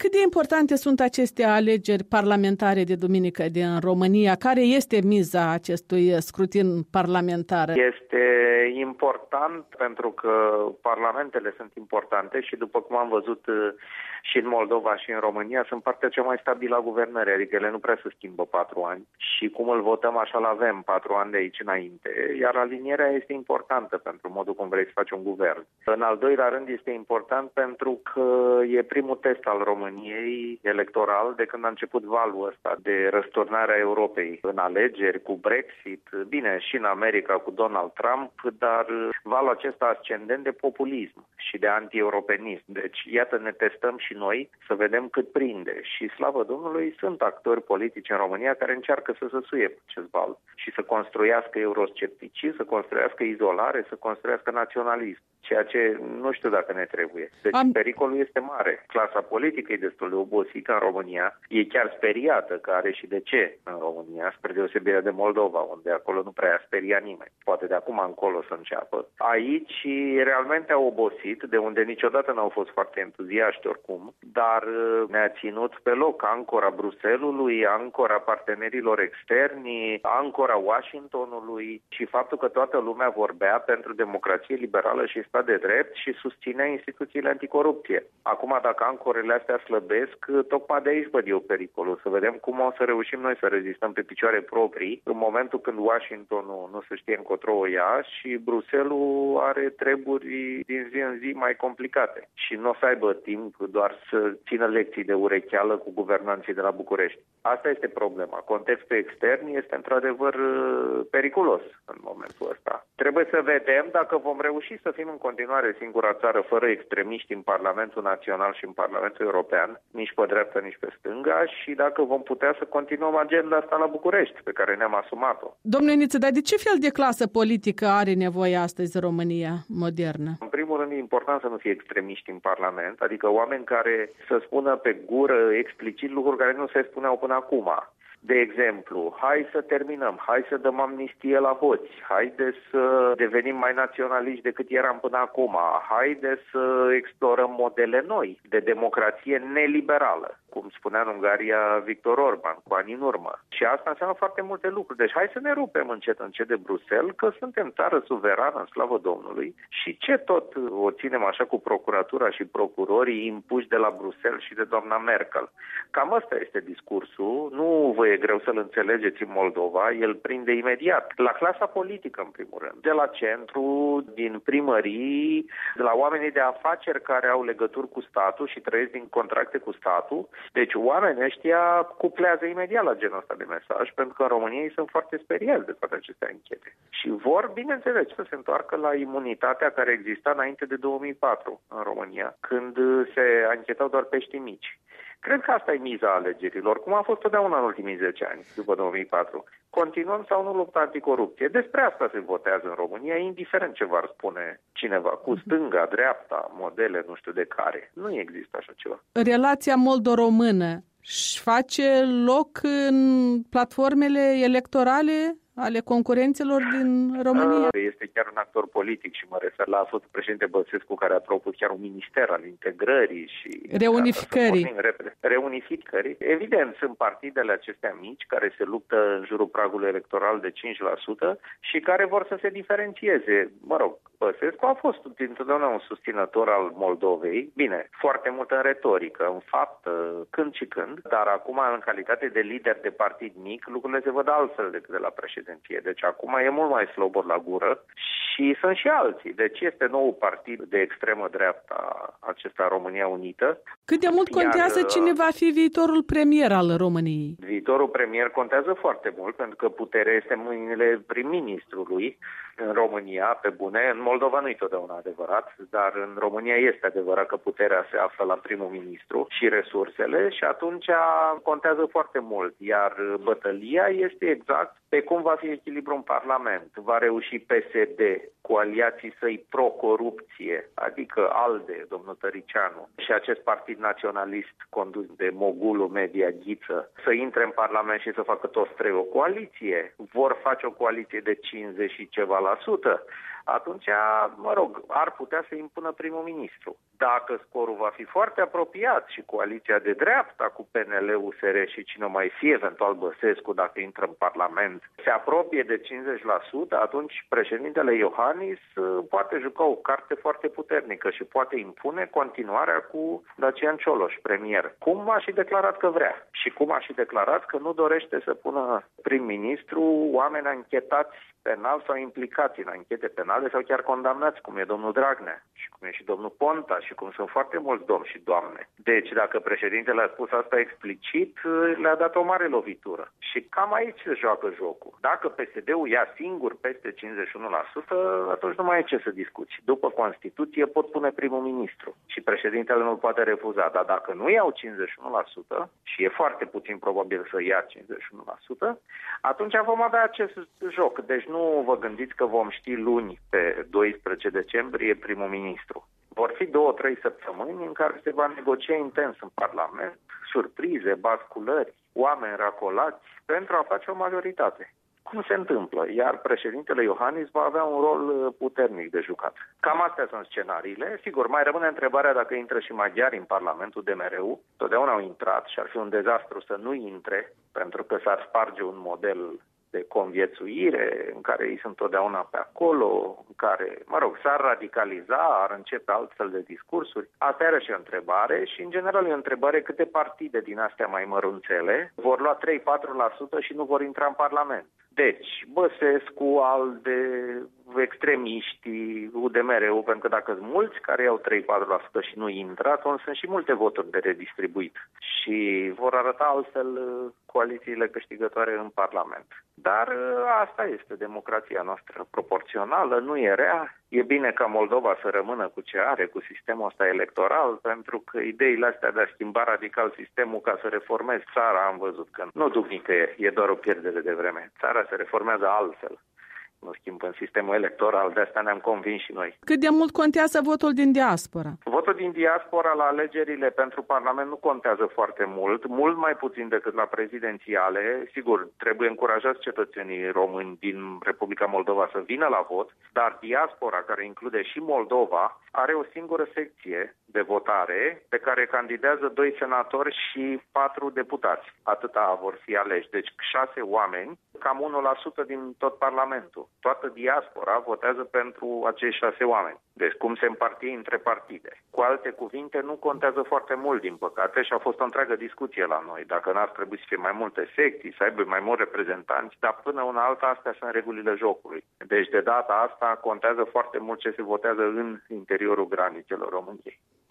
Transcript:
Cât de importante sunt aceste alegeri parlamentare de duminică din România? Care este miza acestui scrutin parlamentar? Este important pentru că parlamentele sunt importante și după cum am văzut și în Moldova și în România sunt partea cea mai stabilă a guvernării, adică ele nu prea se schimbă 4 ani și cum îl votăm așa l-avem 4 ani de aici înainte, iar alinierea este importantă pentru modul cum vrei să faci un guvern. În al doilea rând este important pentru că e primul test al României electoral de când a început valul ăsta de răsturnare a Europei în alegeri cu Brexit, bine și în America cu Donald Trump, dar valul acesta ascendent de populism și de anti-europenism. Deci iată ne testăm și noi să vedem cât prinde și slavă Domnului sunt actori politici în România care încearcă să se suie pe acest val și să construiască euroscepticism, să construiască izolare, să construiască naționalism, ceea ce nu știu dacă ne trebuie. Deci pericolul este mare. Clasa politică e destul de obosită în România, e chiar speriată că are și de ce în România, spre deosebire de Moldova, unde acolo nu prea a speriat nimeni. Poate de acum încolo să înceapă. Aici realmente au obosit, de unde niciodată n-au fost foarte entuziaști oricum, dar ne-a ținut pe loc ancora Bruxellesului, ancora partenerilor externi, ancora Washingtonului și faptul că toată lumea vorbea pentru democrație liberală și stat de drept și susținea instituțiile anticorupție. Acum, dacă ancorele astea slăbesc, tocmai de aici văd eu pericolul. Să vedem cum o să reușim noi să rezistăm pe picioare proprii în momentul când Washingtonul nu se știe încotro o ia și Bruxelles are treburi din zi în zi mai complicate și nu o să aibă timp doar să țină lecții de urecheală cu guvernanții de la București. Asta este problema. Contextul extern este într-adevăr periculos în momentul ăsta. Trebuie să vedem dacă vom reuși să fim în continuare singura țară fără extremiști în Parlamentul Național și în Parlamentul European, nici pe dreapta, nici pe stânga, și dacă vom putea să continuăm agenda asta la București, pe care ne-am asumat-o. Domnule Niță, dar de ce fel de clasă politică are nevoie astăzi România modernă? În primul rând e important să nu fie extremiști în Parlament, adică oameni care să spună pe gură explicit lucruri care nu se spuneau până acum. De exemplu, hai să terminăm, hai să dăm amnistie la hoți, haide să devenim mai naționaliști decât eram până acum, haide să explorăm modele noi de democrație neliberală, cum spunea în Ungaria Victor Orban cu ani în urmă. Și asta înseamnă foarte multe lucruri. Deci hai să ne rupem încet de Bruxelles, că suntem țară suverană, în slavă Domnului, și ce tot o ținem așa cu procuratura și procurorii impuși de la Bruxelles și de doamna Merkel. Cam ăsta este discursul, nu vă e greu să-l înțelegeți în Moldova, el prinde imediat. La clasa politică, în primul rând, de la centru, din primării, de la oamenii de afaceri care au legături cu statul și trăiesc din contracte cu statul. Deci oamenii ăștia cuplează imediat la genul ăsta de mesaj, pentru că în România ei sunt foarte speriați de toate aceste anchete. Și vor, bineînțeles, să se întoarcă la imunitatea care exista înainte de 2004 în România, când se anchetau doar pești mici. Cred că asta e miza alegerilor, cum a fost totdeauna în ultimii 10 ani, după 2004. Continuăm sau nu lupta anticorupție? Despre asta se votează în România, indiferent ce v-ar spune cineva, cu stânga, dreapta, modele, nu știu de care. Nu există așa ceva. Relația moldo-română își face loc în platformele electorale ale concurenților din România? Este chiar un actor politic și mă refer la fostul președinte Băsescu, care a propus chiar un minister al integrării și reunificării. Evident, sunt partidele acestea mici care se luptă în jurul pragului electoral de 5% și care vor să se diferențieze. Mă rog, Băsescu a fost întotdeauna un susținător al Moldovei, bine, foarte mult în retorică, în fapt, când și când, dar acum, în calitate de lider de partid mic, lucrurile se văd altfel decât de la președinție. Deci acum e mult mai slobod la gură și sunt și alții. Deci este nou partid de extremă dreapta, acesta România Unită. Cât de mult contează cine va fi viitorul premier al României? Viitorul premier contează foarte mult, pentru că puterea este în mâinile prim-ministrului în România, pe bune. În Moldova nu e totdeauna adevărat, dar în România este adevărat că puterea se află la primul ministru și resursele și atunci contează foarte mult. Iar bătălia este exact pe cum va fi echilibru în Parlament. Va reuși PSD cu aliații săi pro-corupție, adică ALDE, domnul Tăricianu, și acest partid naționalist condus de mogulul media Ghiță, să intre în Parlament și să facă toți trei o coaliție. Vor face o coaliție de 50 și ceva %. atunci, mă rog, ar putea să impună primul ministru. Dacă scorul va fi foarte apropiat și coaliția de dreapta cu PNL, USR și cine mai fie, eventual Băsescu, dacă intră în Parlament, se apropie de 50%, atunci președintele Iohannis poate juca o carte foarte puternică și poate impune continuarea cu Dacian Cioloș, premier. Cum a și declarat că vrea și cum a și declarat că nu dorește să pună prim-ministru oameni anchetați penal sau implicați în anchete penale sau chiar condamnați, cum e domnul Dragnea și cum e și domnul Ponta și cum sunt foarte mulți domni și doamne. Deci, dacă președintele a spus asta explicit, le-a dat o mare lovitură. Și cam aici se joacă jocul. Dacă PSD-ul ia singur peste 51%, atunci nu mai e ce să discuți. După Constituție pot pune primul ministru și președintele nu-l poate refuza. Dar dacă nu iau 51%, și e foarte puțin probabil să ia 51%, atunci vom avea acest joc. Deci nu vă gândiți că vom ști luni pe 12 decembrie primul ministru. Vor fi 2-3 săptămâni în care se va negocia intens în Parlament, surprize, basculări, oameni racolați pentru a face o majoritate. Cum se întâmplă? Iar președintele Iohannis va avea un rol puternic de jucat. Cam astea sunt scenariile. Sigur, mai rămâne întrebarea dacă intră și maghiari în Parlamentul DMR-ul. Totdeauna au intrat și ar fi un dezastru să nu intre, pentru că s-ar sparge un model de conviețuire, în care ei sunt totdeauna pe acolo, în care, mă rog, s-ar radicaliza, ar începe altfel de discursuri. Asta era și o întrebare și, în general, e o întrebare câte partide din astea mai mărunțele vor lua 3-4% și nu vor intra în Parlament. Deci, Băsescu, ALDE, extremiștii, UDMR-ul, pentru că dacă sunt mulți care iau 3-4% și nu intră, atunci sunt și multe voturi de redistribuit. Și vor arăta altfel coalițiile câștigătoare în Parlament. Dar asta este democrația noastră proporțională, nu e rea. E bine ca Moldova să rămână cu ce are, cu sistemul ăsta electoral, pentru că ideile astea de a schimba radical sistemul ca să reformezi țara, am văzut că nu duc nicăieri, e doar o pierdere de vreme. Țara se reformează altfel. Nu schimbăm sistemul electoral, de asta ne-am convins și noi. Cât de mult contează votul din diaspora? Votul din diaspora la alegerile pentru Parlament nu contează foarte mult, mult mai puțin decât la prezidențiale. Sigur, trebuie încurajați cetățenii români din Republica Moldova să vină la vot, dar diaspora, care include și Moldova, are o singură secție de votare pe care candidează 2 senatori și 4 deputați. Atâta vor fi aleși. Deci 6 oameni, cam 1% din tot Parlamentul. Toată diaspora votează pentru acești 6 oameni. Deci cum se împartie între partide. Cu alte cuvinte, nu contează foarte mult, din păcate, și a fost o întreagă discuție la noi. Dacă n-ar trebui să fie mai multe secții, să aibă mai mulți reprezentanți, dar până una alta, astea sunt regulile jocului. Deci de data asta contează foarte mult ce se votează în interiorul granițelor României.